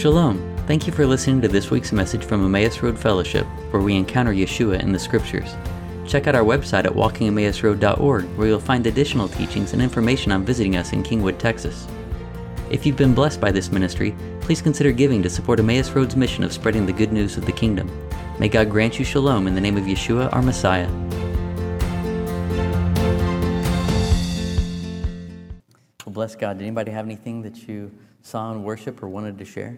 Shalom. Thank you for listening to this week's message from Emmaus Road Fellowship, where we encounter Yeshua in the Scriptures. Check out our website at walkingemmausroad.org, where you'll find additional teachings and information on visiting us in Kingwood, Texas. If you've been blessed by this ministry, please consider giving to support Emmaus Road's mission of spreading the good news of the kingdom. May God grant you shalom in the name of Yeshua, our Messiah. Well, bless God. Did anybody have anything that you saw in worship or wanted to share?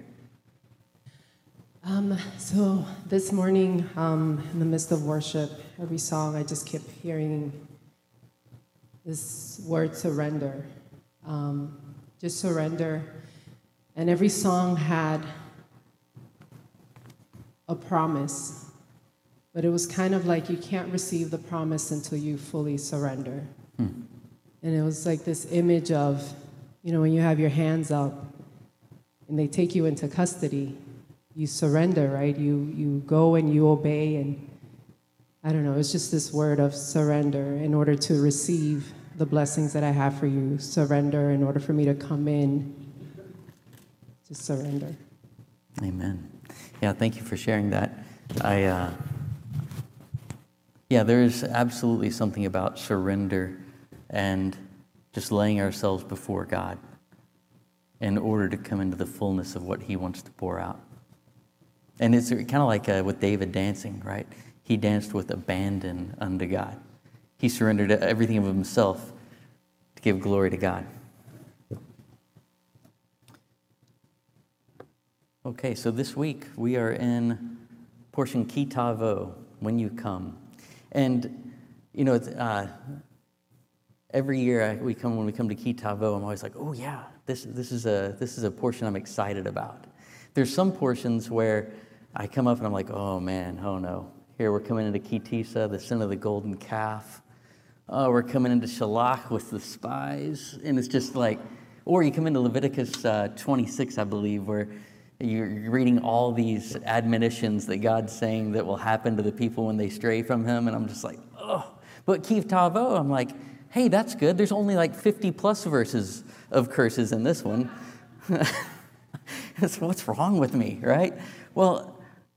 So this morning, in the midst of worship, every song I just kept hearing this word surrender. Just surrender. And every song had a promise, but it was kind of like you can't receive the promise until you fully surrender. And it was like this image of, when you have your hands up and they take you into custody, you surrender, right? You go and you obey, and I don't know, it's just this word of surrender in order to receive the blessings that I have for you. Surrender in order for me to come in. Just surrender. Amen. Yeah, thank you for sharing that. There's absolutely something about surrender and just laying ourselves before God in order to come into the fullness of what He wants to pour out. And it's kind of like with David dancing, right? He danced with abandon unto God. He surrendered everything of himself to give glory to God. Okay, so this week we are in portion Ki Tavo, when you come. And, it's, every year when we come to Ki Tavo, I'm always like, oh yeah, this is a portion I'm excited about. There's some portions where I come up and I'm like, oh man, oh no. Here we're coming into Ki Tisa, the sin of the golden calf. Oh, we're coming into Shalach with the spies. And it's just like, or you come into Leviticus 26, I believe, where you're reading all these admonitions that God's saying that will happen to the people when they stray from Him. And I'm just like, oh. But Ki Tavo, I'm like, hey, that's good. There's only like 50 plus verses of curses in this one. What's wrong with me, right? Well,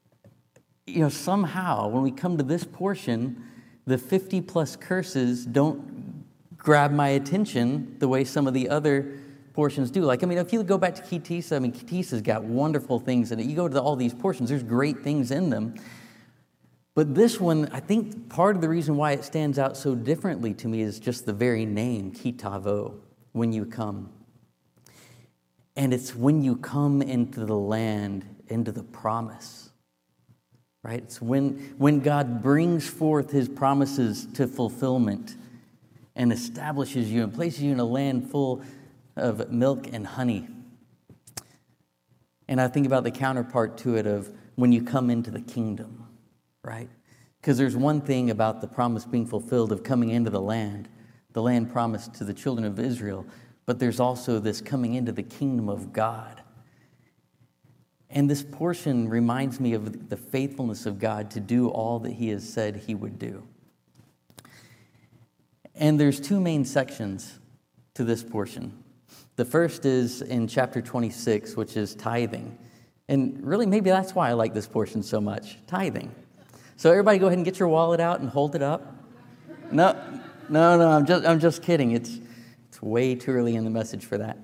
somehow when we come to this portion, the 50 plus curses don't grab my attention the way some of the other portions do. If you go back to Ki Tisa, Ki Tisa's got wonderful things in it. You go to all these portions, there's great things in them. But this one, I think part of the reason why it stands out so differently to me is just the very name, Ki Tavo, when you come. And it's when you come into the land, into the promise, right? It's when God brings forth His promises to fulfillment and establishes you and places you in a land full of milk and honey. And I think about the counterpart to it of when you come into the kingdom, right? Because there's one thing about the promise being fulfilled of coming into the land promised to the children of Israel, but there's also this coming into the kingdom of God. And this portion reminds me of the faithfulness of God to do all that He has said He would do. And there's two main sections to this portion. The first is in chapter 26, which is tithing. And really, maybe that's why I like this portion so much, tithing. So everybody go ahead and get your wallet out and hold it up. No, I'm just kidding. It's way too early in the message for that.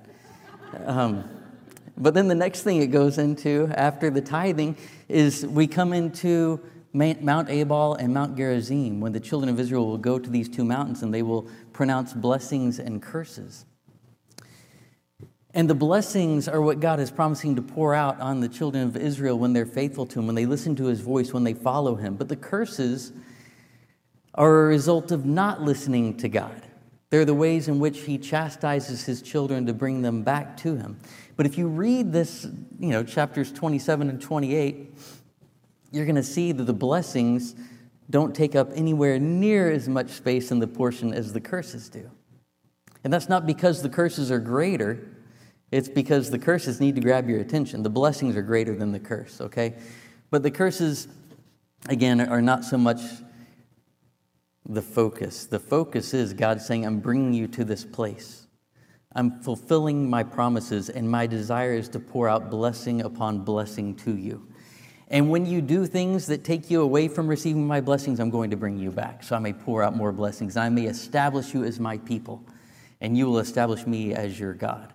But then the next thing it goes into after the tithing is we come into Mount Ebal and Mount Gerizim, when the children of Israel will go to these two mountains and they will pronounce blessings and curses. And the blessings are what God is promising to pour out on the children of Israel when they're faithful to Him, when they listen to His voice, when they follow Him. But the curses are a result of not listening to God. They're the ways in which He chastises His children to bring them back to Him. But if you read this, chapters 27 and 28, you're going to see that the blessings don't take up anywhere near as much space in the portion as the curses do. And that's not because the curses are greater. It's because the curses need to grab your attention. The blessings are greater than the curse, okay? But the curses, again, are not so much the focus. The focus is God saying, I'm bringing you to this place. I'm fulfilling my promises, and my desire is to pour out blessing upon blessing to you. And when you do things that take you away from receiving my blessings, I'm going to bring you back, so I may pour out more blessings. I may establish you as my people, and you will establish me as your God.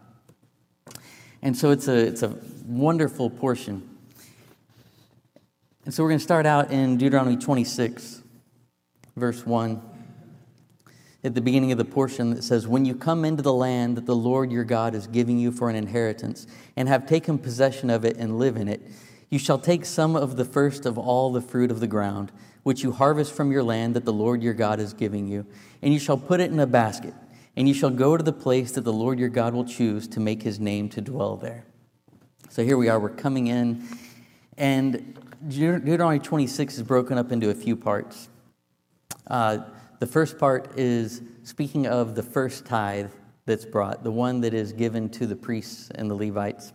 And so it's a wonderful portion. And so we're going to start out in Deuteronomy 26, verse 1. At the beginning of the portion that says, when you come into the land that the Lord your God is giving you for an inheritance, and have taken possession of it and live in it, you shall take some of the first of all the fruit of the ground, which you harvest from your land that the Lord your God is giving you, and you shall put it in a basket, and you shall go to the place that the Lord your God will choose to make his name to dwell there. So here we are, we're coming in, and Deuteronomy 26 is broken up into a few parts. The first part is speaking of the first tithe that's brought, the one that is given to the priests and the Levites.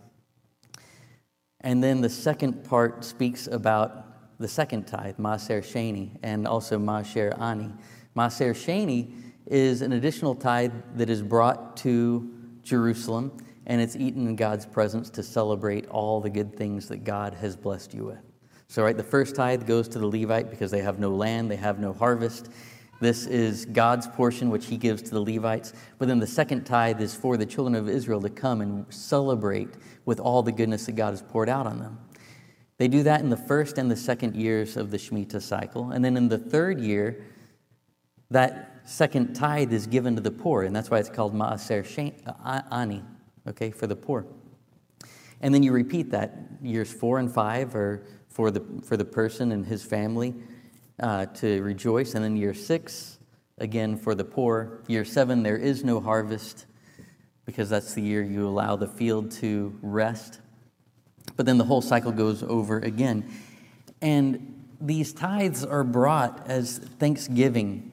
And then the second part speaks about the second tithe, Maaser Sheni, and also Maaser Ani. Maaser Sheni is an additional tithe that is brought to Jerusalem, and it's eaten in God's presence to celebrate all the good things that God has blessed you with. So, right, the first tithe goes to the Levite because they have no land, they have no harvest. This is God's portion, which he gives to the Levites. But then the second tithe is for the children of Israel to come and celebrate with all the goodness that God has poured out on them. They do that in the first and the second years of the Shemitah cycle. And then in the third year, that second tithe is given to the poor. And that's why it's called Maaser Ani, okay, for the poor. And then you repeat that. Years 4 and 5 are for the person and his family, to rejoice. And then year 6, again, for the poor. Year 7, there is no harvest because that's the year you allow the field to rest. But then the whole cycle goes over again. And these tithes are brought as thanksgiving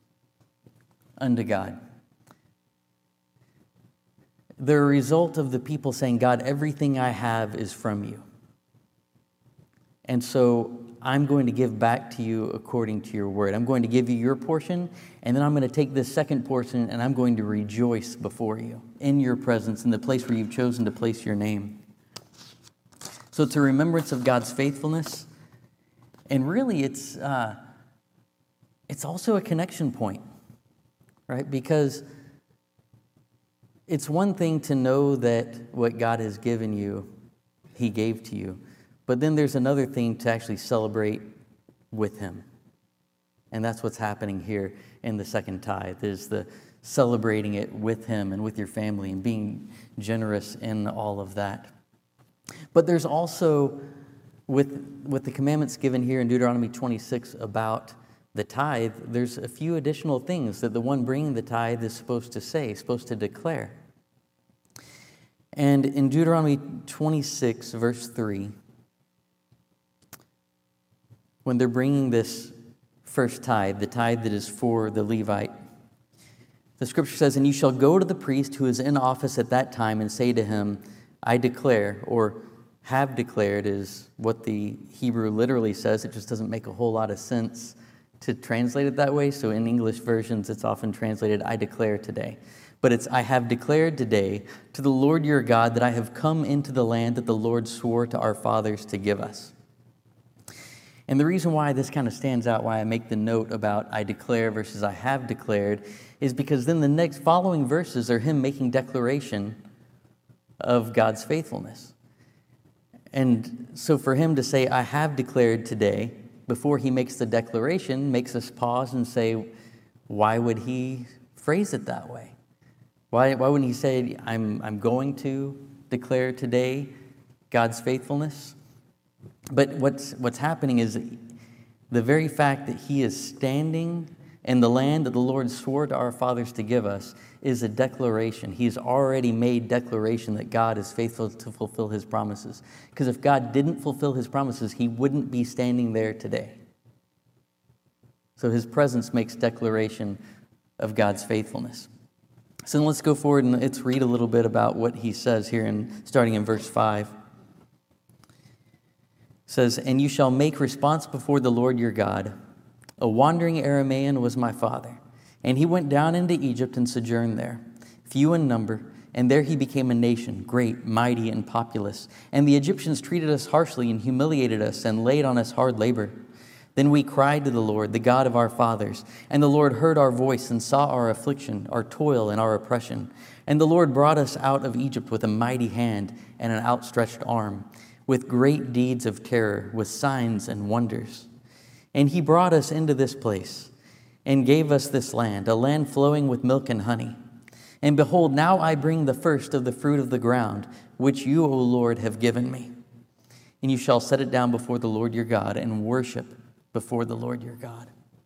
unto God. They're a result of the people saying, God, everything I have is from you. And so I'm going to give back to you according to your word. I'm going to give you your portion, and then I'm going to take this second portion, and I'm going to rejoice before you in your presence, in the place where you've chosen to place your name. So it's a remembrance of God's faithfulness, and really it's also a connection point, right? Because it's one thing to know that what God has given you, he gave to you. But then there's another thing to actually celebrate with him. And that's what's happening here in the second tithe, is the celebrating it with him and with your family and being generous in all of that. But there's also, with the commandments given here in Deuteronomy 26 about the tithe, there's a few additional things that the one bringing the tithe is supposed to say, supposed to declare. And in Deuteronomy 26, verse 3, when they're bringing this first tithe, the tithe that is for the Levite, the scripture says, and you shall go to the priest who is in office at that time and say to him, I declare, or have declared is what the Hebrew literally says. It just doesn't make a whole lot of sense to translate it that way. So in English versions, it's often translated, I declare today. But it's, I have declared today to the Lord your God that I have come into the land that the Lord swore to our fathers to give us. And the reason why this kind of stands out, why I make the note about I declare versus I have declared, is because then the next following verses are him making declaration of God's faithfulness. And so for him to say, I have declared today, before he makes the declaration, makes us pause and say, why would he phrase it that way? Why wouldn't he say, I'm going to declare today God's faithfulness? But what's happening is the very fact that he is standing in the land that the Lord swore to our fathers to give us is a declaration. He's already made declaration that God is faithful to fulfill his promises. Because if God didn't fulfill his promises, he wouldn't be standing there today. So his presence makes declaration of God's faithfulness. So let's go forward and let's read a little bit about what he says here, starting in verse 5. It says, and you shall make response before the Lord your God. A wandering Aramaean was my father, and he went down into Egypt and sojourned there. Few in number, And there he became a nation, great, mighty, and populous. And the Egyptians treated us harshly and humiliated us and laid on us hard labor. Then we cried to the Lord, the God of our fathers. And the Lord heard our voice and saw our affliction, our toil, and our oppression. And the Lord brought us out of Egypt with a mighty hand and an outstretched arm, with great deeds of terror, with signs and wonders. And he brought us into this place and gave us this land, a land flowing with milk and honey. And behold, now I bring the first of the fruit of the ground, which you, O Lord, have given me. And you shall set it down before the Lord your God and worship before the Lord your God.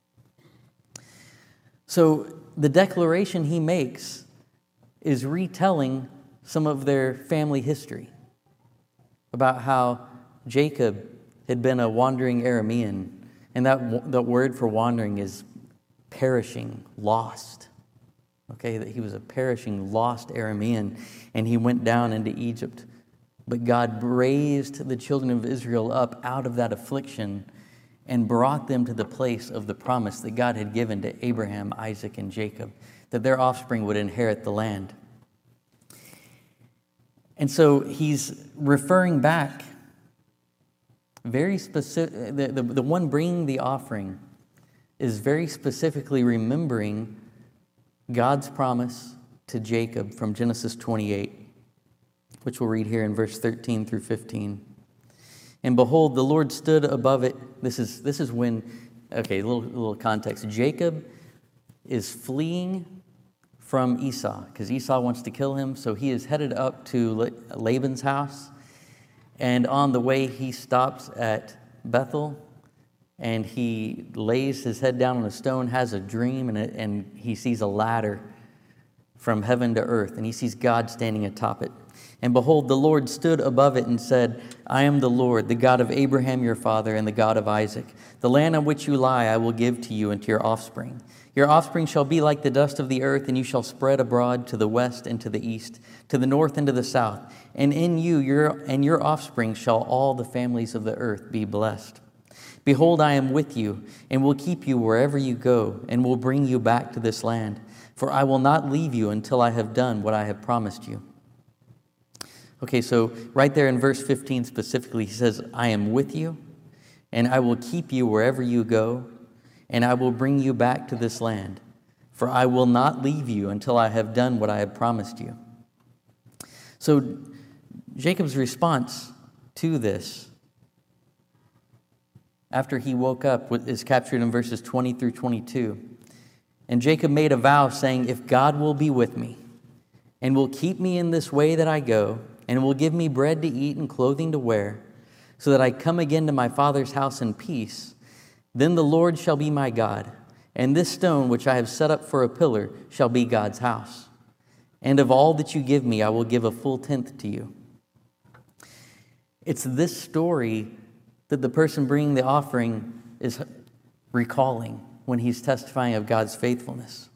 So the declaration he makes is retelling some of their family history about how Jacob had been a wandering Aramean. And that word for wandering is perishing, lost. Okay, that he was a perishing, lost Aramean, and he went down into Egypt. But God raised the children of Israel up out of that affliction and brought them to the place of the promise that God had given to Abraham, Isaac, and Jacob, that their offspring would inherit the land. And so he's referring back very specific. The one bringing the offering is very specifically remembering God's promise to Jacob from Genesis 28, which we'll read here in verse 13 through 15. And behold, the Lord stood above it. This is when, okay, a little context. Jacob is fleeing from Esau because Esau wants to kill him. So he is headed up to Laban's house. And on the way, he stops at Bethel. And he lays his head down on a stone, has a dream, and he sees a ladder from heaven to earth, and he sees God standing atop it. And behold, the Lord stood above it and said, I am the Lord, the God of Abraham your father, and the God of Isaac. The land on which you lie I will give to you and to your offspring. Your offspring shall be like the dust of the earth, and you shall spread abroad to the west and to the east, to the north and to the south. And in you your offspring shall all the families of the earth be blessed. Behold, I am with you, and will keep you wherever you go, and will bring you back to this land. For I will not leave you until I have done what I have promised you. Okay, so right there in verse 15 specifically, he says, I am with you, and I will keep you wherever you go, and I will bring you back to this land. For I will not leave you until I have done what I have promised you. So Jacob's response to this after he woke up is captured in verses 20 through 22. And Jacob made a vow saying, if God will be with me and will keep me in this way that I go and will give me bread to eat and clothing to wear so that I come again to my father's house in peace, then the Lord shall be my God. And this stone which I have set up for a pillar shall be God's house. And of all that you give me, I will give a full tenth to you. It's this story that the person bringing the offering is recalling when he's testifying of God's faithfulness.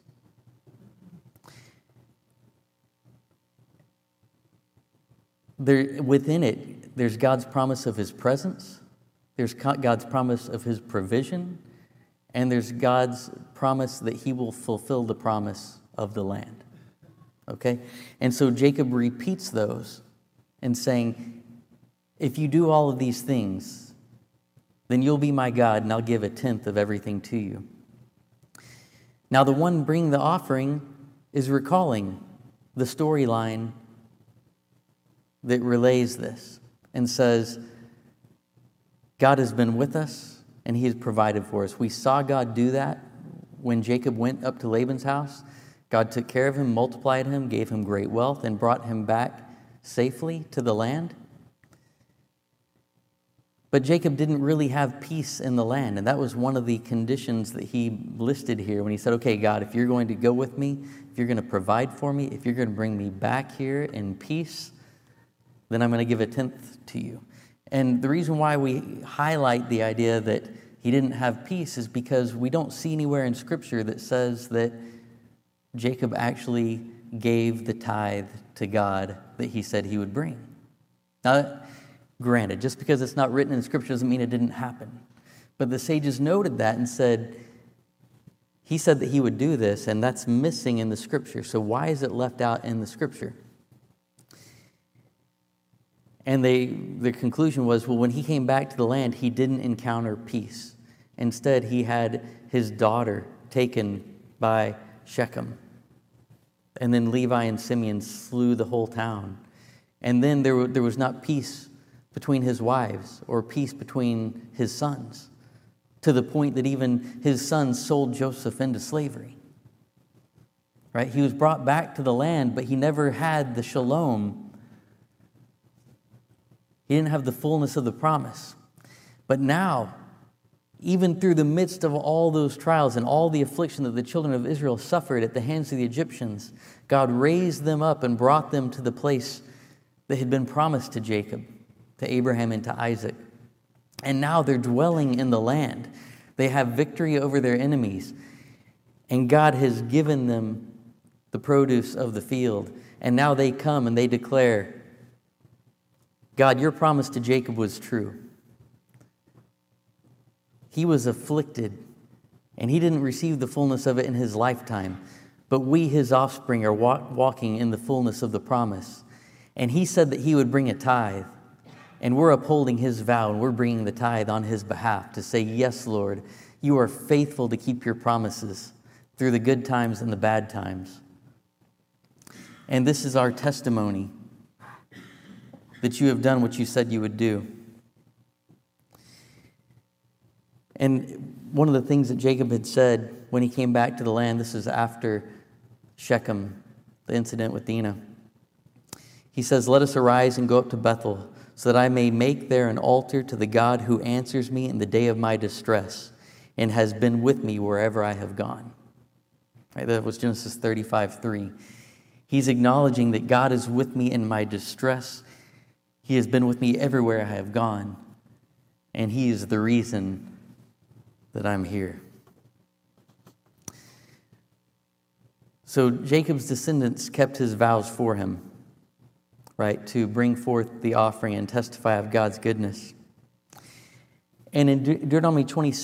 Within it, there's God's promise of his presence, there's God's promise of his provision, and there's God's promise that he will fulfill the promise of the land. Okay? And so Jacob repeats those and saying, if you do all of these things, then you'll be my God, and I'll give a tenth of everything to you. Now, the one bringing the offering is recalling the storyline that relays this and says, God has been with us, and he has provided for us. We saw God do that when Jacob went up to Laban's house. God took care of him, multiplied him, gave him great wealth, and brought him back safely to the land. But Jacob didn't really have peace in the land, and that was one of the conditions that he listed here when he said, okay, God, if you're going to go with me, if you're going to provide for me, if you're going to bring me back here in peace, then I'm going to give a tenth to you. And the reason why we highlight the idea that he didn't have peace is because we don't see anywhere in Scripture that says that Jacob actually gave the tithe to God that he said he would bring. Now, granted, just because it's not written in Scripture doesn't mean it didn't happen. But the sages noted that and said, he said that he would do this, and that's missing in the Scripture. So why is it left out in the Scripture? And the conclusion was, well, when he came back to the land, he didn't encounter peace. Instead, he had his daughter taken by Shechem. And then Levi and Simeon slew the whole town. And then there was not peace between his wives or peace between his sons, to the point that even his sons sold Joseph into slavery. Right? He was brought back to the land, but he never had the shalom. He didn't have the fullness of the promise. But now, even through the midst of all those trials and all the affliction that the children of Israel suffered at the hands of the Egyptians, God raised them up and brought them to the place that had been promised to Jacob, to Abraham, and to Isaac. And now they're dwelling in the land. They have victory over their enemies. And God has given them the produce of the field. And now they come and they declare, God, your promise to Jacob was true. He was afflicted, and he didn't receive the fullness of it in his lifetime. But we, his offspring, are walking in the fullness of the promise. And he said that he would bring a tithe. And we're upholding his vow, and we're bringing the tithe on his behalf to say, yes, Lord, you are faithful to keep your promises through the good times and the bad times. And this is our testimony that you have done what you said you would do. And one of the things that Jacob had said when he came back to the land, this is after Shechem, the incident with Dinah. He says, let us arise and go up to Bethel, so that I may make there an altar to the God who answers me in the day of my distress and has been with me wherever I have gone. Right, that was Genesis 35:3. He's acknowledging that God is with me in my distress. He has been with me everywhere I have gone. And he is the reason that I'm here. So Jacob's descendants kept his vows for him, right, to bring forth the offering and testify of God's goodness. And in Deuteronomy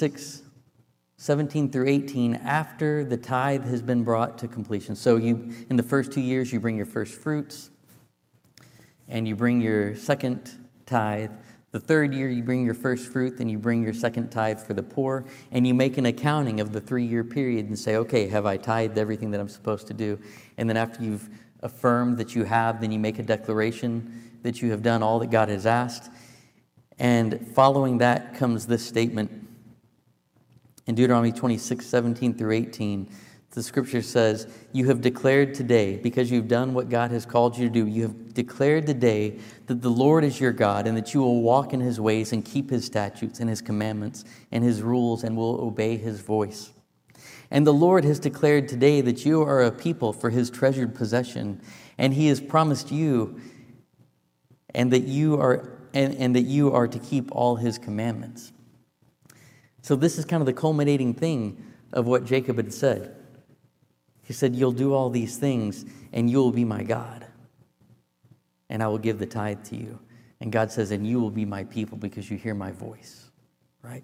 26:17-18, after the tithe has been brought to completion, so in the first 2 years, you bring your first fruits, and you bring your second tithe. The third year, you bring your first fruit, then you bring your second tithe for the poor, and you make an accounting of the 3-year period and say, okay, have I tithed everything that I'm supposed to do? And then after you've affirmed that you have, then you make a declaration that you have done all that God has asked. And following that comes this statement. In Deuteronomy 26:17-18, the scripture says, you have declared today, because you've done what God has called you to do, you have declared today that the Lord is your God and that you will walk in his ways and keep his statutes and his commandments and his rules and will obey his voice. And the Lord has declared today that you are a people for his treasured possession, and he has promised you and that you are to keep all his commandments. So this is kind of the culminating thing of what Jacob had said. He said, you'll do all these things and you will be my God, and I will give the tithe to you. And God says, and you will be my people because you hear my voice, right?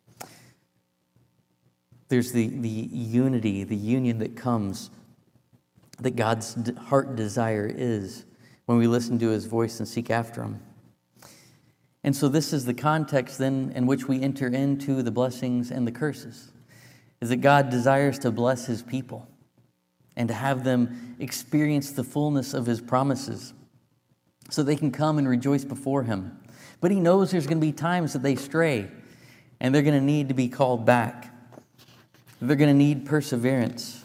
There's the unity, the union that comes, that God's heart desire is when we listen to his voice and seek after him. And so this is the context then in which we enter into the blessings and the curses, is that God desires to bless his people and to have them experience the fullness of his promises so they can come and rejoice before him. But he knows there's going to be times that they stray, and they're going to need to be called back. They're going to need perseverance.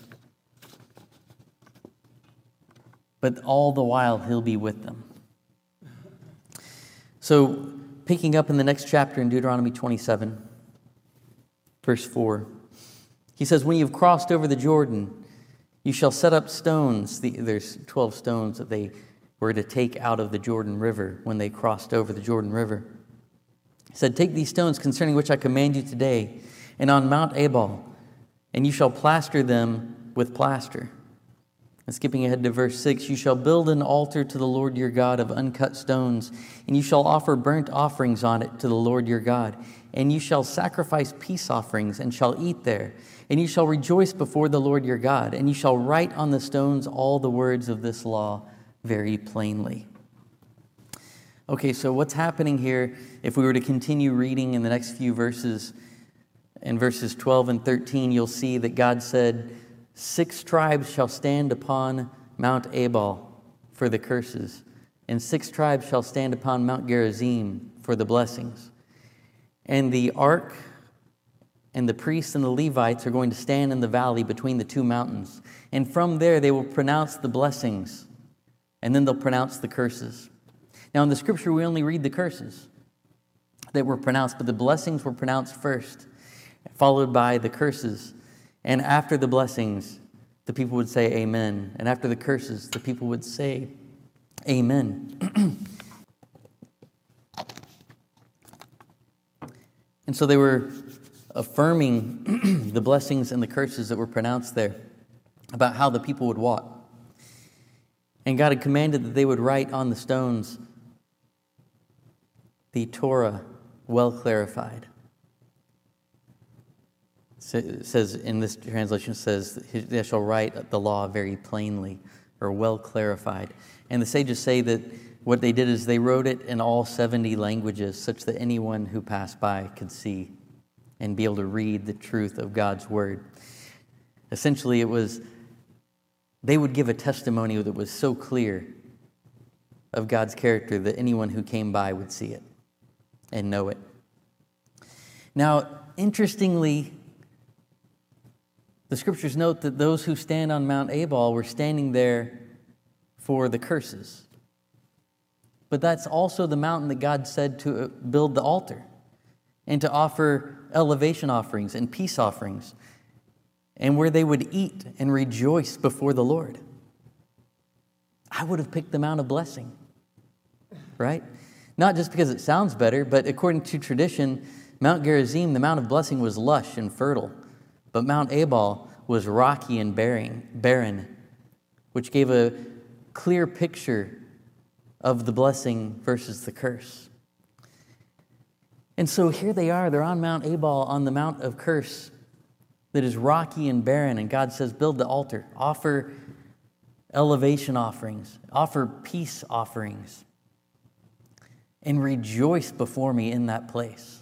But all the while, he'll be with them. So, picking up in the next chapter in Deuteronomy 27, verse 4, he says, when you've crossed over the Jordan, you shall set up stones. There's 12 stones that they were to take out of the Jordan River when they crossed over the Jordan River. He said, take these stones concerning which I command you today, and on Mount Ebal, and you shall plaster them with plaster. And skipping ahead to verse 6, you shall build an altar to the Lord your God of uncut stones, and you shall offer burnt offerings on it to the Lord your God. And you shall sacrifice peace offerings, and shall eat there. And you shall rejoice before the Lord your God, and you shall write on the stones all the words of this law very plainly. Okay, so what's happening here, if we were to continue reading in the next few verses, in verses 12 and 13, you'll see that God said, 6 tribes shall stand upon Mount Ebal for the curses, and 6 tribes shall stand upon Mount Gerizim for the blessings. And the ark and the priests and the Levites are going to stand in the valley between the 2 mountains. And from there they will pronounce the blessings, and then they'll pronounce the curses. Now in the scripture we only read the curses that were pronounced, but the blessings were pronounced first, followed by the curses. And after the blessings, the people would say amen. And after the curses, the people would say amen. And so they were affirming the blessings and the curses that were pronounced there about how the people would walk. And God had commanded that they would write on the stones the Torah well clarified. It says in this translation, it says, they shall write the law very plainly, or well clarified. And the sages say that what they did is they wrote it in all 70 languages, such that anyone who passed by could see and be able to read the truth of God's word. Essentially, it was, they would give a testimony that was so clear of God's character that anyone who came by would see it and know it. Now, interestingly, the scriptures note that those who stand on Mount Ebal were standing there for the curses. But that's also the mountain that God said to build the altar and to offer elevation offerings and peace offerings, and where they would eat and rejoice before the Lord. I would have picked the Mount of Blessing, right? Not just because it sounds better, but according to tradition, Mount Gerizim, the Mount of Blessing, was lush and fertile. But Mount Ebal was rocky and barren, which gave a clear picture of the blessing versus the curse. And so here they are, they're on Mount Ebal, on the Mount of Curse that is rocky and barren, and God says, build the altar, offer elevation offerings, offer peace offerings, and rejoice before me in that place.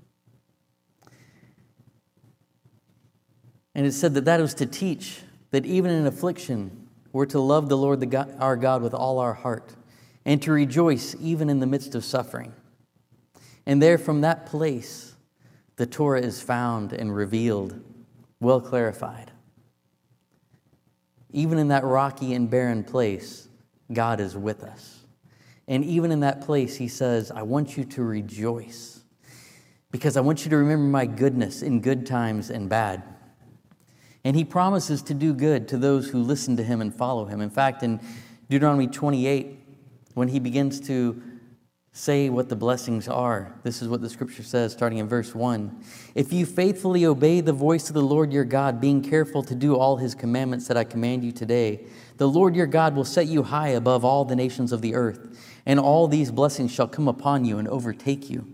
And it said that that was to teach that even in affliction, we're to love the Lord our God with all our heart, and to rejoice even in the midst of suffering. And there from that place, the Torah is found and revealed, well clarified. Even in that rocky and barren place, God is with us. And even in that place, he says, I want you to rejoice, because I want you to remember my goodness in good times and bad. And he promises to do good to those who listen to him and follow him. In fact, in Deuteronomy 28, when he begins to say what the blessings are, this is what the scripture says, starting in verse 1. If you faithfully obey the voice of the Lord your God, being careful to do all his commandments that I command you today, the Lord your God will set you high above all the nations of the earth, and all these blessings shall come upon you and overtake you.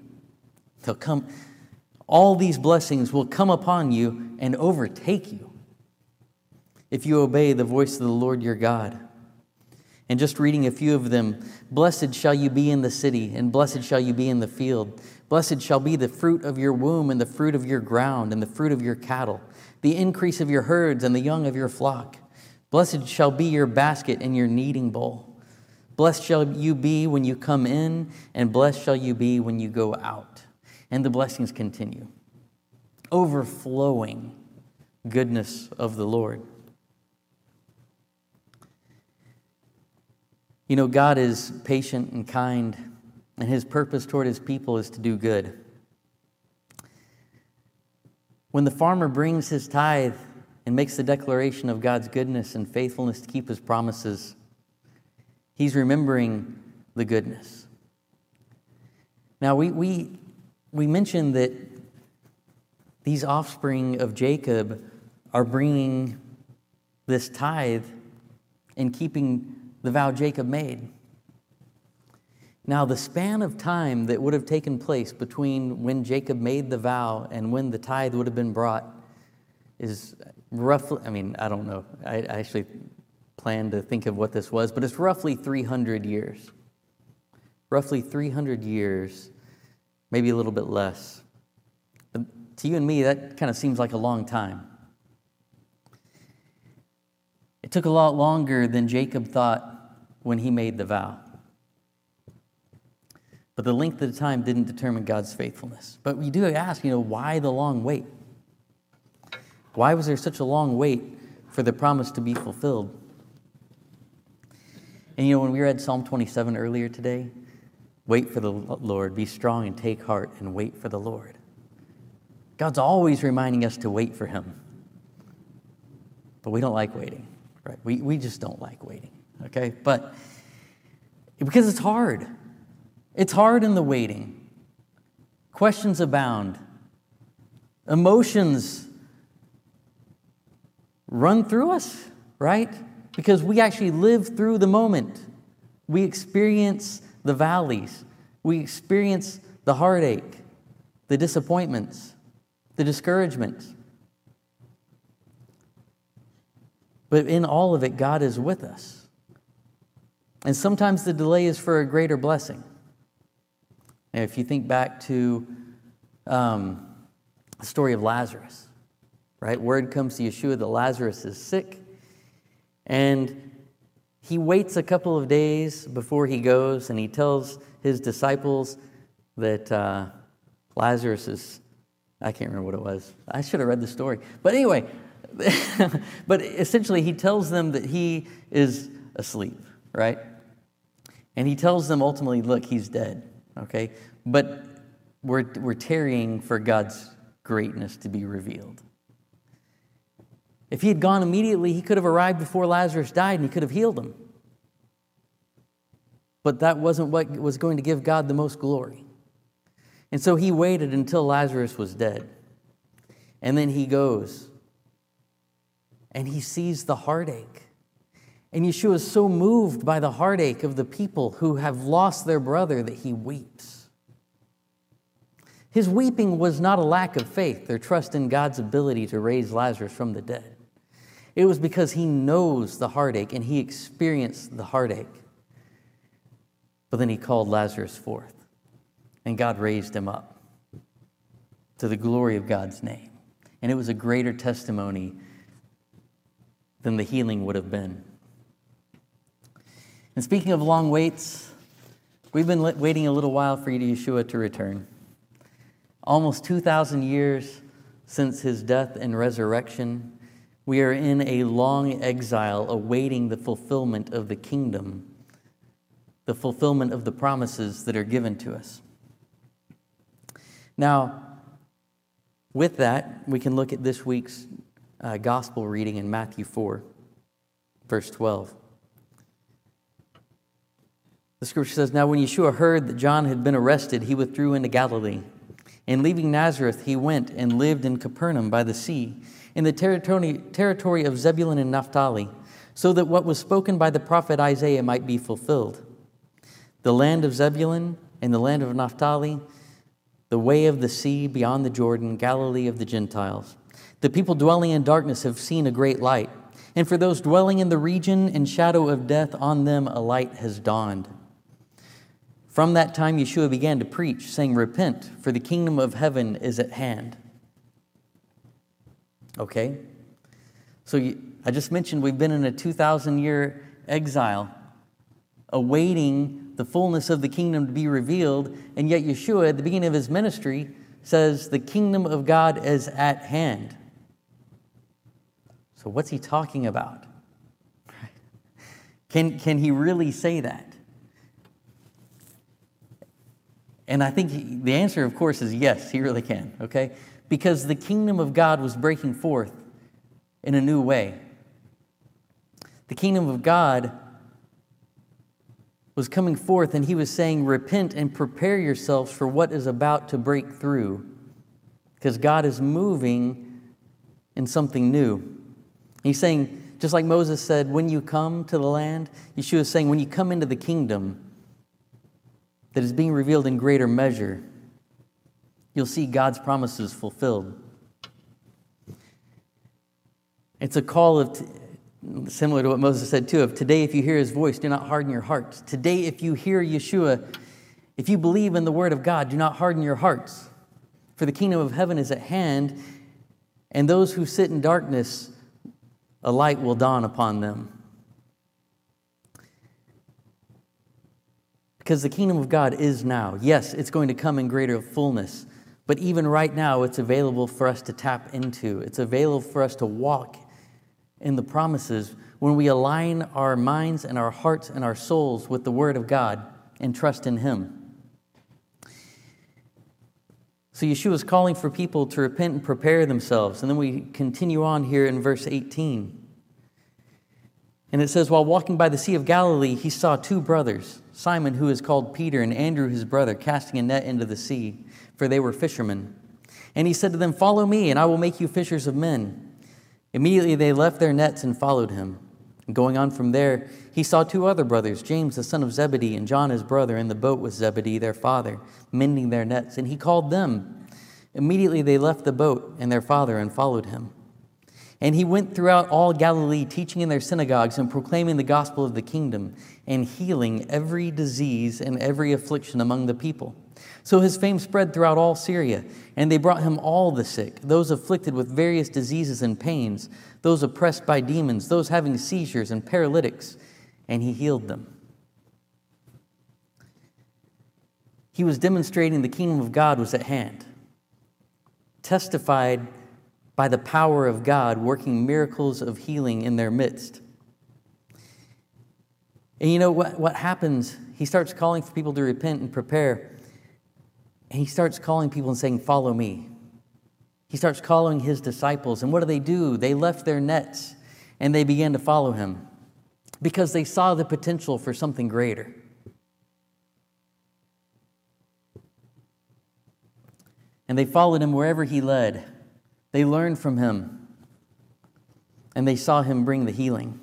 All these blessings will come upon you and overtake you if you obey the voice of the Lord your God. And just reading a few of them, blessed shall you be in the city, and blessed shall you be in the field. Blessed shall be the fruit of your womb, and the fruit of your ground, and the fruit of your cattle, the increase of your herds, and the young of your flock. Blessed shall be your basket and your kneading bowl. Blessed shall you be when you come in, and blessed shall you be when you go out. And the blessings continue. Overflowing goodness of the Lord. You know, God is patient and kind, and his purpose toward his people is to do good. When the farmer brings his tithe and makes the declaration of God's goodness and faithfulness to keep his promises, he's remembering the goodness. Now, we mentioned that these offspring of Jacob are bringing this tithe and keeping the vow Jacob made. Now, the span of time that would have taken place between when Jacob made the vow and when the tithe would have been brought is roughly, I don't know. I actually planned to think of what this was, but it's roughly 300 years. roughly 300 years, maybe a little bit less. But to you and me, that kind of seems like a long time. It took a lot longer than Jacob thought when he made the vow. But the length of the time didn't determine God's faithfulness. But we do ask, why the long wait? Why was there such a long wait for the promise to be fulfilled? And when we read Psalm 27 earlier today, wait for the Lord, be strong and take heart and wait for the Lord. God's always reminding us to wait for him. But we don't like waiting, right? We just don't like waiting, okay? But because it's hard. It's hard in the waiting. Questions abound. Emotions run through us, right? Because we actually live through the moment. We experience the valleys. We experience the heartache, the disappointments, the discouragements. But in all of it, God is with us. And sometimes the delay is for a greater blessing. And if you think back to the story of Lazarus, right? Word comes to Yeshua that Lazarus is sick. And he waits a couple of days before he goes, and he tells his disciples that Lazarus is, I can't remember what it was. I should have read the story. But anyway, but essentially he tells them that he is asleep, right? And he tells them ultimately, look, he's dead, okay? But we're tarrying for God's greatness to be revealed. If he had gone immediately, he could have arrived before Lazarus died and he could have healed him. But that wasn't what was going to give God the most glory. And so he waited until Lazarus was dead. And then he goes and he sees the heartache. And Yeshua is so moved by the heartache of the people who have lost their brother that he weeps. His weeping was not a lack of faith or trust in God's ability to raise Lazarus from the dead. It was because he knows the heartache and he experienced the heartache. But then he called Lazarus forth, and God raised him up to the glory of God's name. And it was a greater testimony than the healing would have been. And speaking of long waits, we've been waiting a little while for Yeshua to return. Almost 2,000 years since his death and resurrection, we are in a long exile awaiting the fulfillment of the kingdom, the fulfillment of the promises that are given to us. Now, with that, we can look at this week's gospel reading in Matthew 4, verse 12. The scripture says, "Now when Yeshua heard that John had been arrested, he withdrew into Galilee. And leaving Nazareth, he went and lived in Capernaum by the sea, in the territory of Zebulun and Naphtali, so that what was spoken by the prophet Isaiah might be fulfilled. The land of Zebulun and the land of Naphtali, the way of the sea beyond the Jordan, Galilee of the Gentiles. The people dwelling in darkness have seen a great light, and for those dwelling in the region and shadow of death, on them a light has dawned." From that time, Yeshua began to preach, saying, "Repent, for the kingdom of heaven is at hand." Okay? So I just mentioned we've been in a 2,000-year exile, awaiting the fullness of the kingdom to be revealed, and yet Yeshua, at the beginning of his ministry, says the kingdom of God is at hand. So what's he talking about? Can he really say that? And I think the answer, of course, is yes, he really can, okay? Because the kingdom of God was breaking forth in a new way. The kingdom of God was coming forth, and he was saying, repent and prepare yourselves for what is about to break through, because God is moving in something new. He's saying, just like Moses said, when you come to the land, Yeshua is saying, when you come into the kingdom that is being revealed in greater measure, you'll see God's promises fulfilled. It's a call of, similar to what Moses said too, of today if you hear his voice, do not harden your hearts. Today if you hear Yeshua, If you believe in the word of God, do not harden your hearts, for the kingdom of heaven is at hand, and those who sit in darkness, a light will dawn upon them. Because the kingdom of God is now. Yes, it's going to come in greater fullness, but even right now, it's available for us to tap into. It's available for us to walk in the promises when we align our minds and our hearts and our souls with the word of God and trust in Him. So Yeshua is calling for people to repent and prepare themselves. And then we continue on here in verse 18. And it says, while walking by the Sea of Galilee, he saw two brothers, Simon, who is called Peter, and Andrew, his brother, casting a net into the sea, for they were fishermen. And he said to them, follow me, and I will make you fishers of men. Immediately they left their nets and followed him. And going on from there, he saw two other brothers, James the son of Zebedee and John his brother, in the boat with Zebedee their father, mending their nets. And he called them. Immediately they left the boat and their father and followed him. And he went throughout all Galilee, teaching in their synagogues and proclaiming the gospel of the kingdom and healing every disease and every affliction among the people. So his fame spread throughout all Syria, and they brought him all the sick, those afflicted with various diseases and pains, those oppressed by demons, those having seizures and paralytics, and he healed them. He was demonstrating the kingdom of God was at hand, testified by the power of God working miracles of healing in their midst. And you know what happens? He starts calling for people to repent and prepare. And he starts calling people and saying, follow me. He starts calling his disciples. And what do? They left their nets and they began to follow him because they saw the potential for something greater. And they followed him wherever he led. They learned from him, and they saw him bring the healing.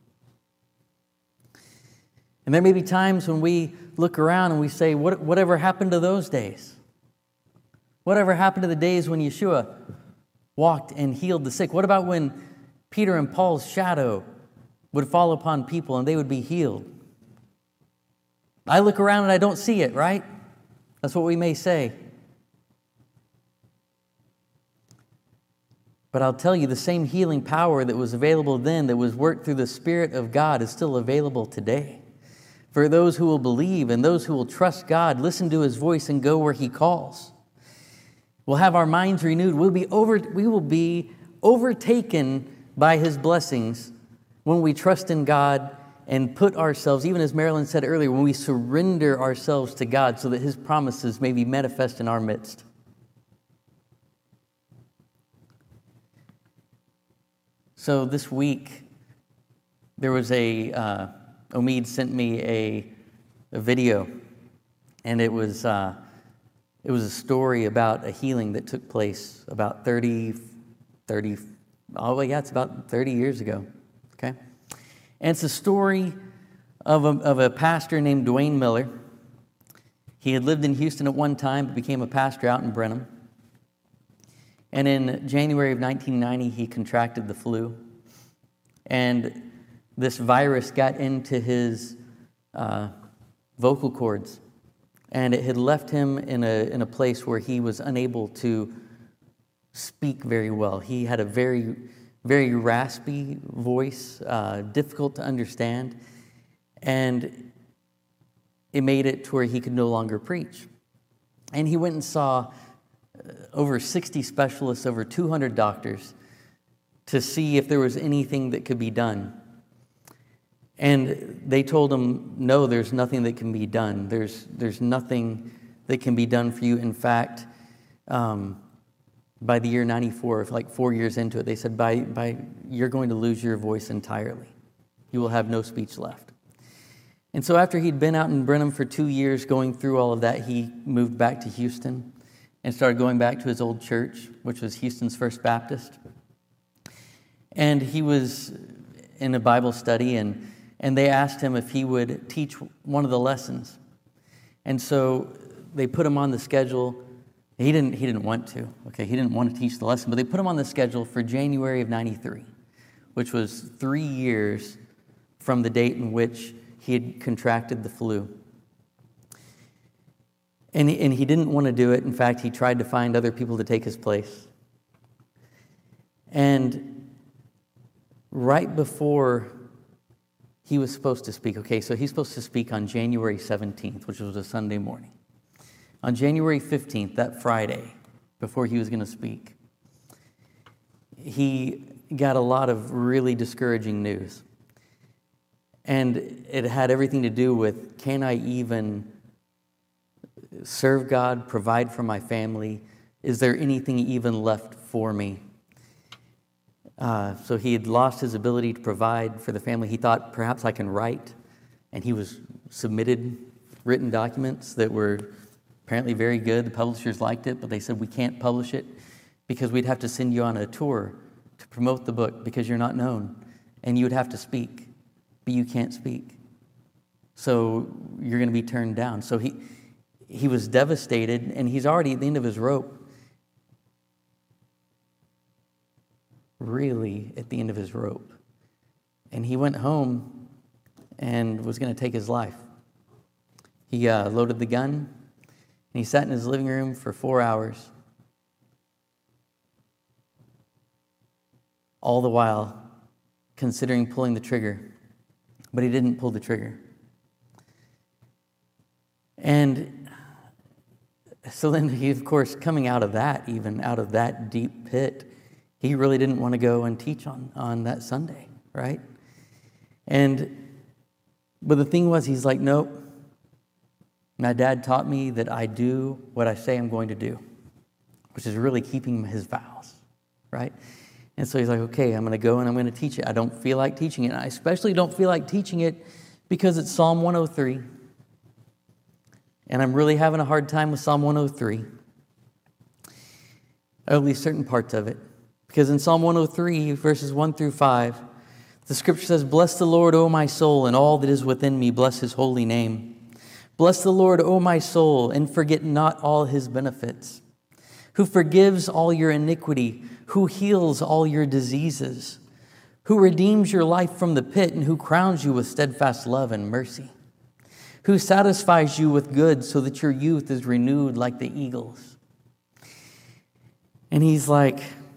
And there may be times when we look around and we say, whatever happened to those days? Whatever happened to the days when Yeshua walked and healed the sick? What about when Peter and Paul's shadow would fall upon people and they would be healed? I look around and I don't see it, right? That's what we may say. But I'll tell you, the same healing power that was available then, that was worked through the Spirit of God, is still available today. For those who will believe and those who will trust God, listen to His voice and go where He calls. We'll have our minds renewed. We will be overtaken by His blessings when we trust in God and put ourselves, even as Marilyn said earlier, when we surrender ourselves to God so that His promises may be manifest in our midst. So this week, there was Omid sent me a video, and it was a story about a healing that took place about it's about 30 years ago, okay? And it's a story of a pastor named Dwayne Miller. He had lived in Houston at one time, but became a pastor out in Brenham. And in January of 1990, he contracted the flu. And this virus got into his vocal cords. And it had left him in a place where he was unable to speak very well. He had a very, very raspy voice, difficult to understand. And it made it to where he could no longer preach. And he went and saw over 60 specialists, over 200 doctors, to see if there was anything that could be done. And they told him, no, there's nothing that can be done. There's nothing that can be done for you. In fact, by the year 94, like 4 years into it, they said, by you're going to lose your voice entirely. You will have no speech left. And so after he'd been out in Brenham for 2 years going through all of that, he moved back to Houston and started going back to his old church, which was Houston's First Baptist. And he was in a Bible study, and they asked him if he would teach one of the lessons. And so they put him on the schedule. He didn't want to. Okay, he didn't want to teach the lesson, but they put him on the schedule for January of 93, which was 3 years from the date in which he had contracted the flu. And he didn't want to do it. In fact, he tried to find other people to take his place. And right before he was supposed to speak, okay, so he's supposed to speak on January 17th, which was a Sunday morning. On January 15th, that Friday, before he was going to speak, he got a lot of really discouraging news. And it had everything to do with, can I even serve God, provide for my family? Is there anything even left for me? So he had lost his ability to provide for the family. He thought, perhaps I can write. And he was submitted written documents that were apparently very good. The publishers liked it, but they said, we can't publish it because we'd have to send you on a tour to promote the book because you're not known. And you would have to speak, but you can't speak. So you're going to be turned down. So he was devastated, and he's already at the end of his rope. Really at the end of his rope. And he went home and was going to take his life. He loaded the gun, and he sat in his living room for 4 hours. All the while considering pulling the trigger. But he didn't pull the trigger. And so then he, of course, coming out of that, even out of that deep pit, he really didn't want to go and teach on that Sunday, right? But the thing was, he's like, nope. My dad taught me that I do what I say I'm going to do, which is really keeping his vows, right? And so he's like, okay, I'm going to go and I'm going to teach it. I don't feel like teaching it. And I especially don't feel like teaching it because it's Psalm 103. And I'm really having a hard time with Psalm 103. At least certain parts of it. Because in Psalm 103, verses 1 through 5, the scripture says, bless the Lord, O my soul, and all that is within me, bless his holy name. Bless the Lord, O my soul, and forget not all his benefits, who forgives all your iniquity, who heals all your diseases, who redeems your life from the pit, and who crowns you with steadfast love and mercy, who satisfies you with good so that your youth is renewed like the eagles. And he's like,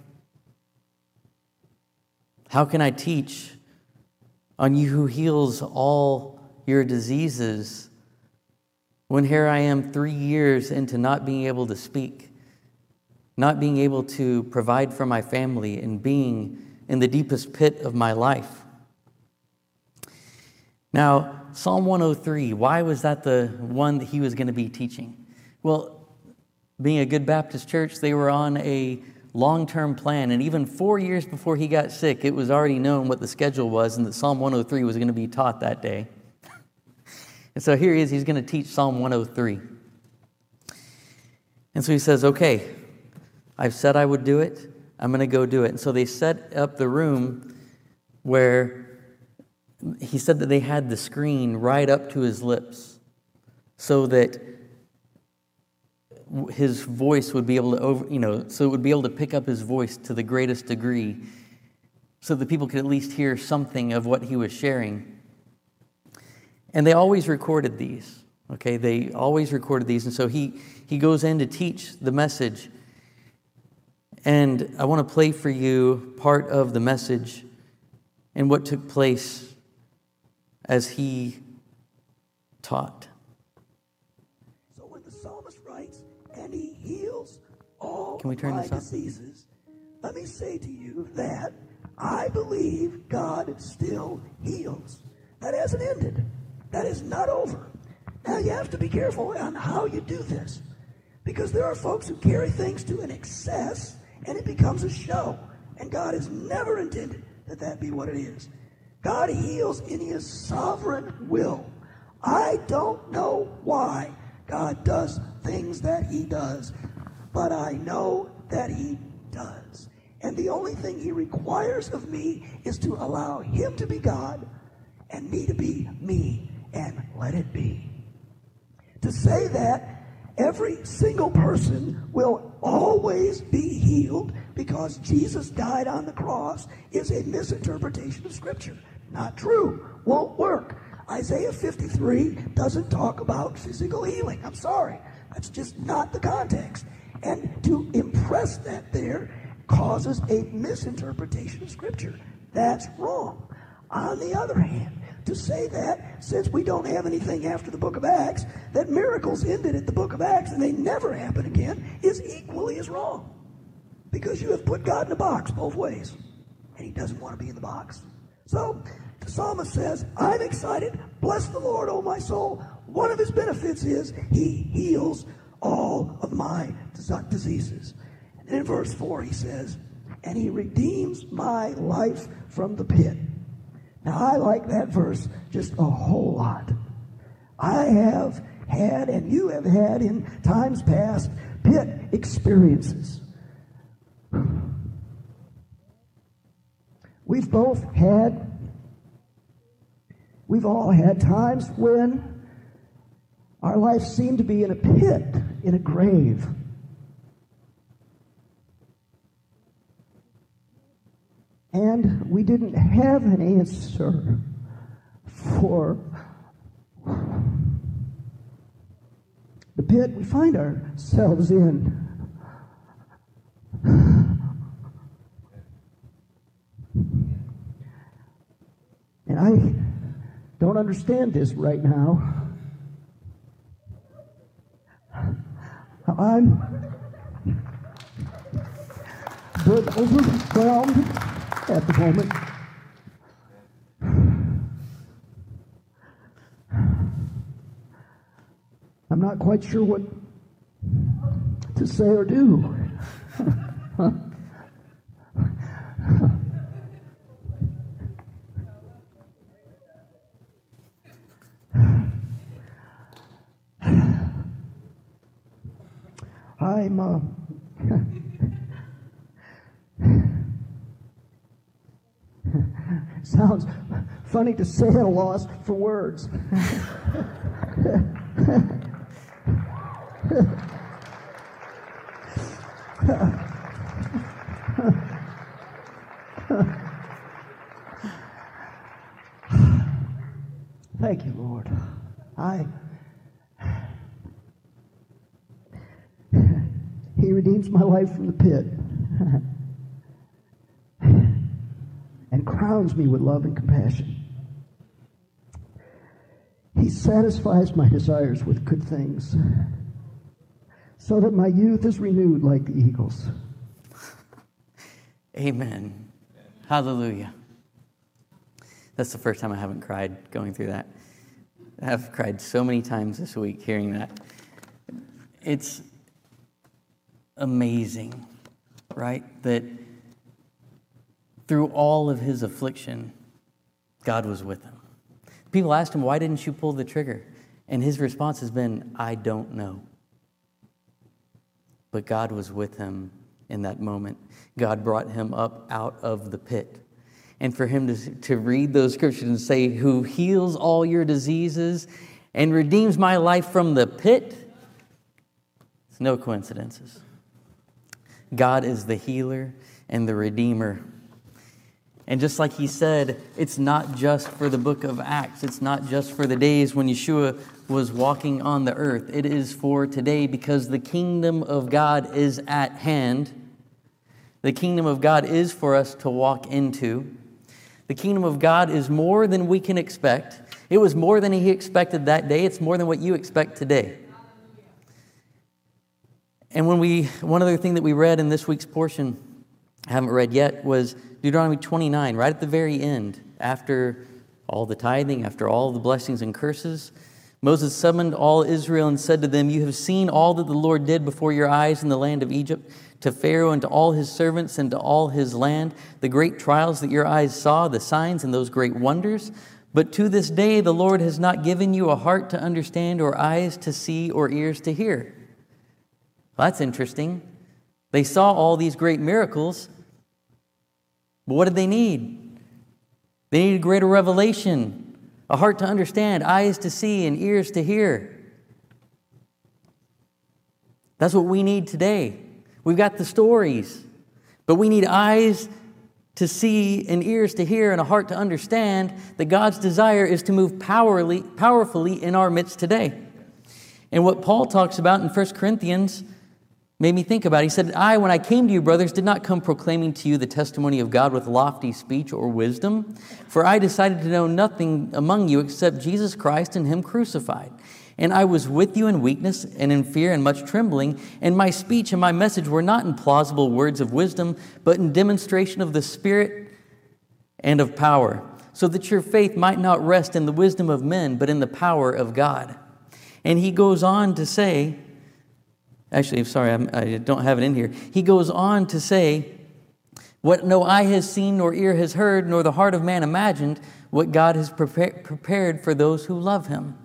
how can I teach on you who heals all your diseases when here I am 3 years into not being able to speak, not being able to provide for my family, and being in the deepest pit of my life? Now, Psalm 103, why was that the one that he was going to be teaching? Well, being a good Baptist church, they were on a long-term plan, and even 4 years before he got sick, it was already known what the schedule was and that Psalm 103 was going to be taught that day. And so here he is, he's going to teach Psalm 103. And so he says, okay, I've said I would do it, I'm going to go do it. And so they set up the room where he said that they had the screen right up to his lips so that his voice would be able to so it would be able to pick up his voice to the greatest degree so that people could at least hear something of what he was sharing. And they always recorded these, okay? They always recorded these. And so he goes in to teach the message. And I want to play for you part of the message and what took place as he taught. So when the psalmist writes, and he heals all Can we turn my this up? diseases, let me say to you that I believe God still heals. That hasn't ended. That is not over. Now you have to be careful on how you do this, because there are folks who carry things to an excess and it becomes a show. And God has never intended that that be what it is. God heals in his sovereign will. I don't know why God does things that he does, but I know that he does. And the only thing he requires of me is to allow him to be God and me to be me, and let it be. To say that every single person will always be healed because Jesus died on the cross is a misinterpretation of Scripture. Not true. Won't work. Isaiah 53 doesn't talk about physical healing. I'm sorry. That's just not the context. And to impress that there causes a misinterpretation of Scripture. That's wrong. On the other hand, to say that, since we don't have anything after the book of Acts, that miracles ended at the book of Acts and they never happen again, is equally as wrong. Because you have put God in a box both ways. And he doesn't want to be in the box. So, the psalmist says, I'm excited. Bless the Lord, O my soul. One of his benefits is he heals all of my diseases. And then in verse 4 he says, and he redeems my life from the pit. Now I like that verse just a whole lot. I have had, and you have had in times past, pit experiences. We've all had times when our life seemed to be in a pit, in a grave. And we didn't have an answer for the pit we find ourselves in. And I don't understand this right now. I'm overwhelmed at the moment. I'm not quite sure what to say or do. Sounds funny to say at a loss for words. Thank you, Lord. He redeems my life from the pit and crowns me with love and compassion. He satisfies my desires with good things so that my youth is renewed like the eagles. Amen. Hallelujah. That's the first time I haven't cried going through that. I've cried so many times this week hearing that. It's amazing, right? That through all of his affliction, God was with him. People asked him, why didn't you pull the trigger? And his response has been, I don't know. But God was with him in that moment. God brought him up out of the pit. And for him to read those scriptures and say, who heals all your diseases and redeems my life from the pit, it's no coincidences. God is the healer and the redeemer. And just like he said, it's not just for the book of Acts. It's not just for the days when Yeshua was walking on the earth. It is for today because the kingdom of God is at hand. The kingdom of God is for us to walk into. The kingdom of God is more than we can expect. It was more than he expected that day. It's more than what you expect today. And one other thing that we read in this week's portion, I haven't read yet, was Deuteronomy 29, right at the very end, after all the tithing, after all the blessings and curses. Moses summoned all Israel and said to them, you have seen all that the Lord did before your eyes in the land of Egypt, to Pharaoh and to all his servants and to all his land, the great trials that your eyes saw, the signs and those great wonders. But to this day the Lord has not given you a heart to understand or eyes to see or ears to hear. Well, that's interesting. They saw all these great miracles, but what did they need? They needed greater revelation, a heart to understand, eyes to see, and ears to hear. That's what we need today. We've got the stories, but we need eyes to see and ears to hear and a heart to understand that God's desire is to move powerfully in our midst today. And what Paul talks about in 1 Corinthians made me think about it. He said, I, when I came to you, brothers, did not come proclaiming to you the testimony of God with lofty speech or wisdom, for I decided to know nothing among you except Jesus Christ and him crucified. And I was with you in weakness and in fear and much trembling, and my speech and my message were not in plausible words of wisdom, but in demonstration of the Spirit and of power, so that your faith might not rest in the wisdom of men, but in the power of God. And he goes on to say, actually, I'm sorry, I don't have it in here. He goes on to say, what no eye has seen, nor ear has heard, nor the heart of man imagined, what God has prepared for those who love him.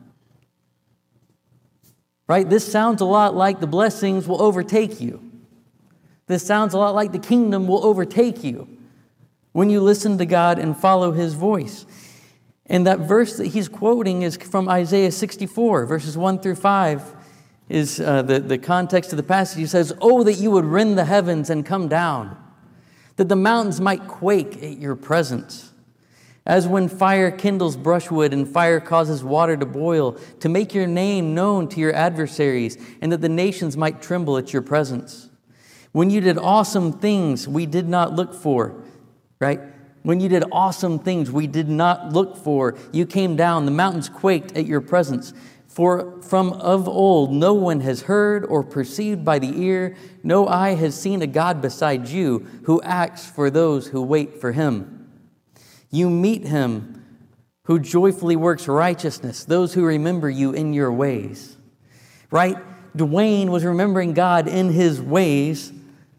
Right? This sounds a lot like the blessings will overtake you. This sounds a lot like the kingdom will overtake you when you listen to God and follow his voice. And that verse that he's quoting is from Isaiah 64, verses 1 through 5, is the context of the passage. He says, oh, that you would rend the heavens and come down, that the mountains might quake at your presence. As when fire kindles brushwood and fire causes water to boil, to make your name known to your adversaries, and that the nations might tremble at your presence. When you did awesome things we did not look for, right? When you did awesome things we did not look for, you came down, the mountains quaked at your presence. For from of old no one has heard or perceived by the ear, no eye has seen a God beside you who acts for those who wait for him. You meet him who joyfully works righteousness, those who remember you in your ways. Right? Dwayne was remembering God in his ways,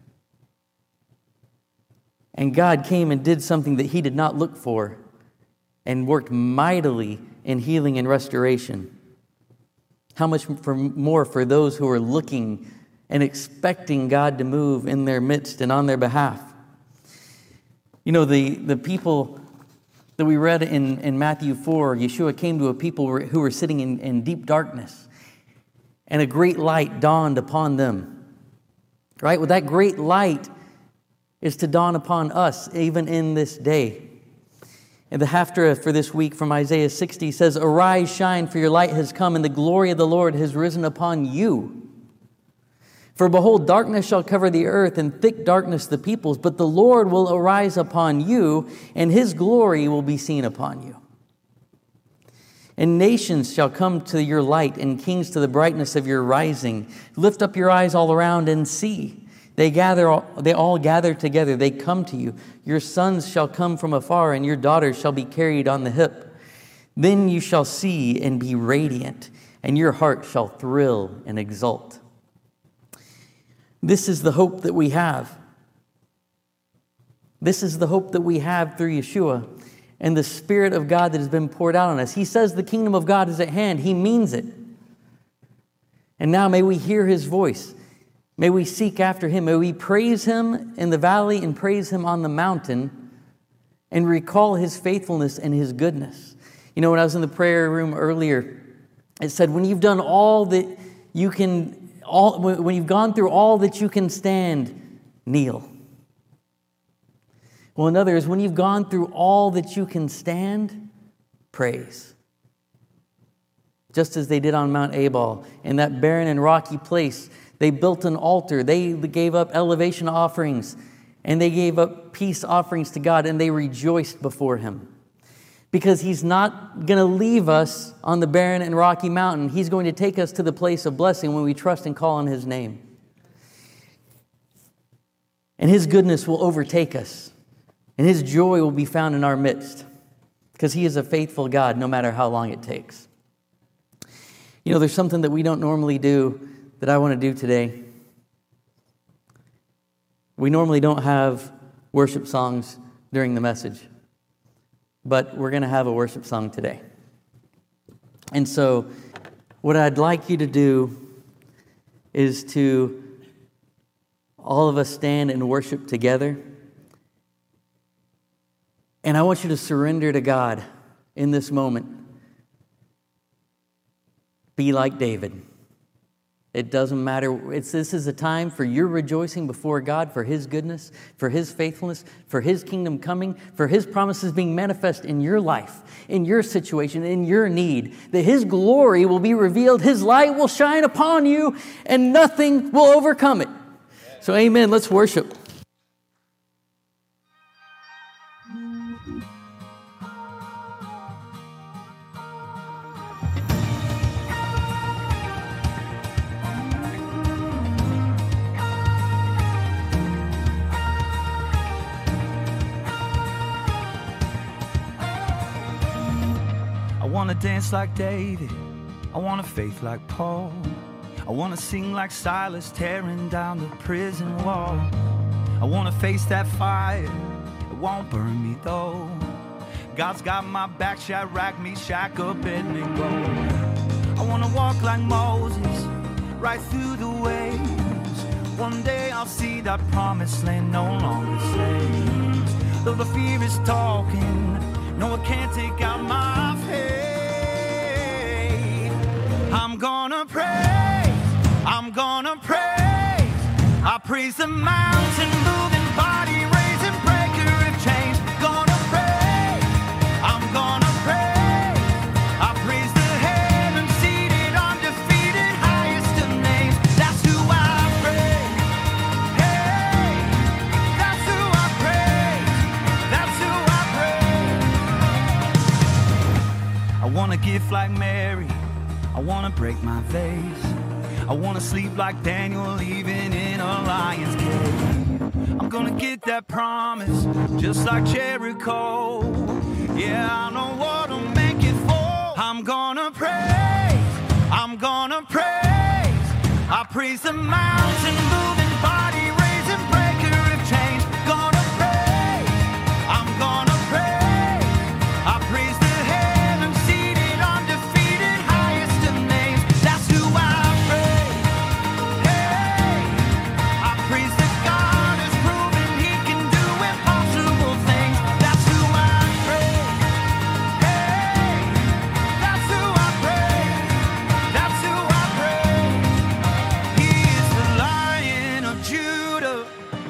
and God came and did something that he did not look for and worked mightily in healing and restoration. How much more for those who are looking and expecting God to move in their midst and on their behalf. You know, the people that we read in Matthew 4, Yeshua came to a people who were sitting in deep darkness, and a great light dawned upon them. Right? Well, that great light is to dawn upon us even in this day. And the Haftarah for this week from Isaiah 60 says, arise, shine, for your light has come, and the glory of the Lord has risen upon you. For behold, darkness shall cover the earth, and thick darkness the peoples, but the Lord will arise upon you, and his glory will be seen upon you. And nations shall come to your light, and kings to the brightness of your rising. Lift up your eyes all around and see. They all gather together, they come to you. Your sons shall come from afar, and your daughters shall be carried on the hip. Then you shall see and be radiant, and your heart shall thrill and exult. This is the hope that we have. This is the hope that we have through Yeshua and the Spirit of God that has been poured out on us. He says the kingdom of God is at hand. He means it. And now may we hear his voice. May we seek after him. May we praise him in the valley and praise him on the mountain and recall his faithfulness and his goodness. You know, when I was in the prayer room earlier, it said, when you've done all that you can, when you've gone through all that you can stand, kneel. Well, in other words, when you've gone through all that you can stand, praise. Just as they did on Mount Ebal, in that barren and rocky place, they built an altar. They gave up elevation offerings, and they gave up peace offerings to God, and they rejoiced before him. Because he's not going to leave us on the barren and rocky mountain. He's going to take us to the place of blessing when we trust and call on his name. And his goodness will overtake us. And his joy will be found in our midst. Because he is a faithful God no matter how long it takes. You know, there's something that we don't normally do that I want to do today. We normally don't have worship songs during the message. But we're going to have a worship song today. And so what I'd like you to do is to all of us stand and worship together. And I want you to surrender to God in this moment. Be like David. It doesn't matter. This is a time for your rejoicing before God, for His goodness, for His faithfulness, for His kingdom coming, for His promises being manifest in your life, in your situation, in your need, that His glory will be revealed, His light will shine upon you, and nothing will overcome it. So amen. Let's worship. I wanna dance like David, I want a faith like Paul, I wanna sing like Silas, tearing down the prison wall. I wanna face that fire, it won't burn me though. God's got my back, Shadrach, Meshach, Abednego. I wanna walk like Moses, right through the waves. One day I'll see that promised land, no longer slaves. Though the fear is talking, no, it can't take out my faith. I'm gonna praise, I'm gonna praise. I praise the mountain moving body, raising breaker of chains. Gonna praise, I'm gonna praise. I praise the heaven seated, undefeated, highest of names. That's who I praise. Hey, that's who I praise. That's who I praise. I wanna give like Mary, I wanna break my vase. I wanna sleep like Daniel, even in a lion's cage. I'm gonna get that promise, just like Jericho. Yeah, I know what'll make it fall. I'm gonna praise, I'm gonna praise. I praise the mountain moving body, raising breaker of chains. Gonna praise, I'm gonna praise. I praise the heaven seated, undefeated, highest of names. That's who I praise. Hey, I praise that God has proven He can do impossible things. That's who I praise. Hey, that's who I praise. That's who I praise. He is the Lion of Judah.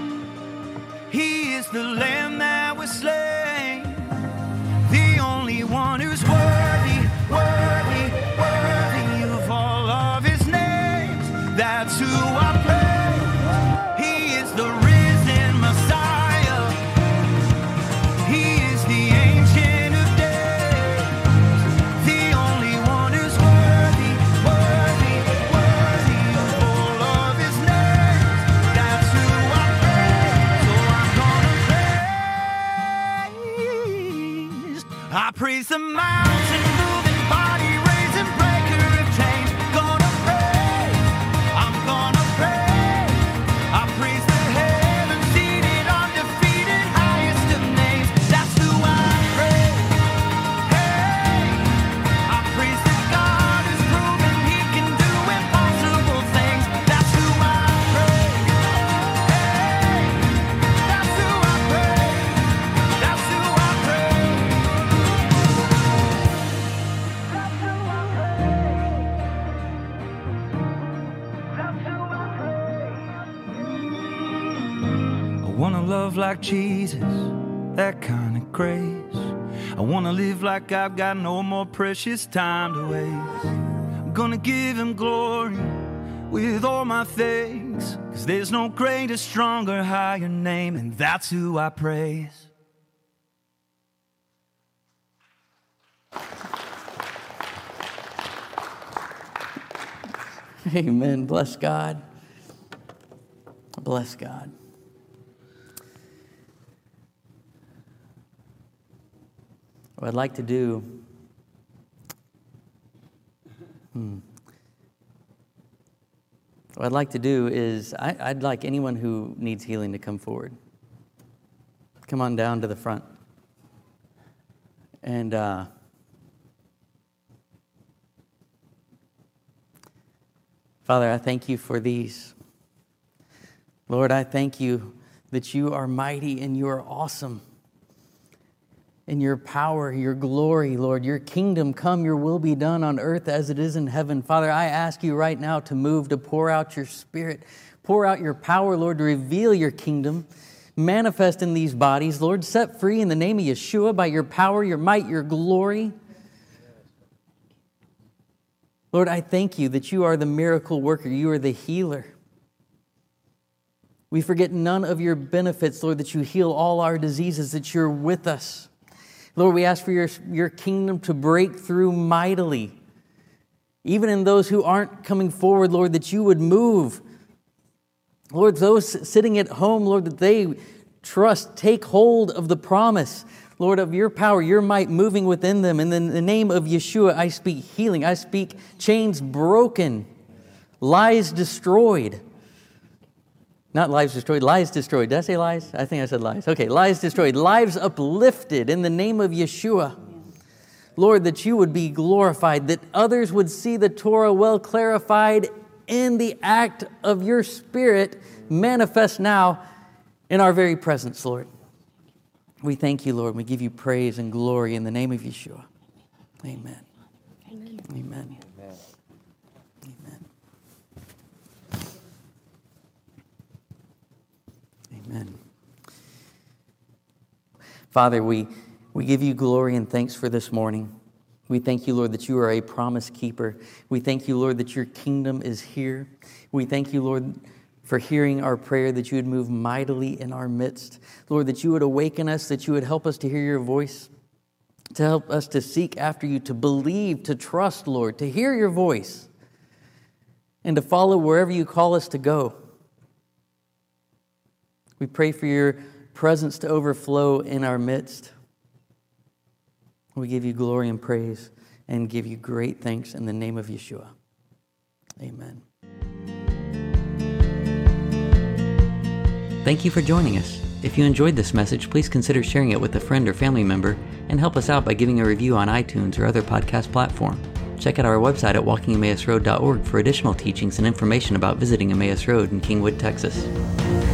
He is the Lamb that was slain. The only one who's worthy, worthy, worthy of all of His names. That's who I praise. He is the risen Messiah. He is the Ancient of Days. The only one who's worthy, worthy, worthy of all of His names. That's who I praise. So I'm gonna praise. I praise the mountain moving body, raising breaker of chains. Gonna praise, I'm gonna praise. I praise the heaven seated, undefeated, highest of names. That's who I praise. Hey, I praise that God has proven He can do impossible things. That's who I praise. Hey, that's who I praise. That's who I praise. That's who I praise. That's who I praise. I wanna love like Jesus, that kind of grace. I wanna live like I've got no more precious time to waste. I'm gonna give Him glory with all my things, 'cause there's no greater, stronger, higher name, and that's who I praise. Amen. Bless God. Bless God. What I'd like to do, what I'd like to do is, I'd like anyone who needs healing to come forward. Come on down to the front. And Father, I thank you for these. Lord, I thank you that you are mighty and you are awesome. and your power, your glory, Lord. Your kingdom come, your will be done on earth as it is in heaven. Father, I ask you right now to move, to pour out your Spirit, pour out your power, Lord, to reveal your kingdom, manifest in these bodies, Lord, set free in the name of Yeshua by your power, your might, your glory. Lord, I thank you that you are the miracle worker. You are the healer. We forget none of your benefits, Lord, that you heal all our diseases, that you're with us. Lord, we ask for your kingdom to break through mightily. Even in those who aren't coming forward, Lord, that you would move. Lord, those sitting at home, Lord, that they trust, take hold of the promise, Lord, of your power, your might moving within them. And in the name of Yeshua, I speak healing. I speak chains broken, lies destroyed. Not lives destroyed, lies destroyed. Did I say lies? I think I said lies. Okay, lies destroyed, lives uplifted in the name of Yeshua. Lord, that you would be glorified, that others would see the Torah well clarified in the act of your Spirit manifest now in our very presence, Lord. We thank you, Lord. We give you praise and glory in the name of Yeshua. Amen. Amen. Amen. Amen. Amen. Father, we give you glory and thanks for this morning. We thank you, Lord, that you are a promise keeper. We thank you, Lord, that your kingdom is here. We thank you, Lord, for hearing our prayer, that you would move mightily in our midst. Lord, that you would awaken us, that you would help us to hear your voice, to help us to seek after you, to believe, to trust, Lord, to hear your voice, and to follow wherever you call us to go. We pray for your presence to overflow in our midst. We give you glory and praise and give you great thanks in the name of Yeshua. Amen. Thank you for joining us. If you enjoyed this message, please consider sharing it with a friend or family member and help us out by giving a review on iTunes or other podcast platform. Check out our website at walkingemmausroad.org for additional teachings and information about visiting Emmaus Road in Kingwood, Texas.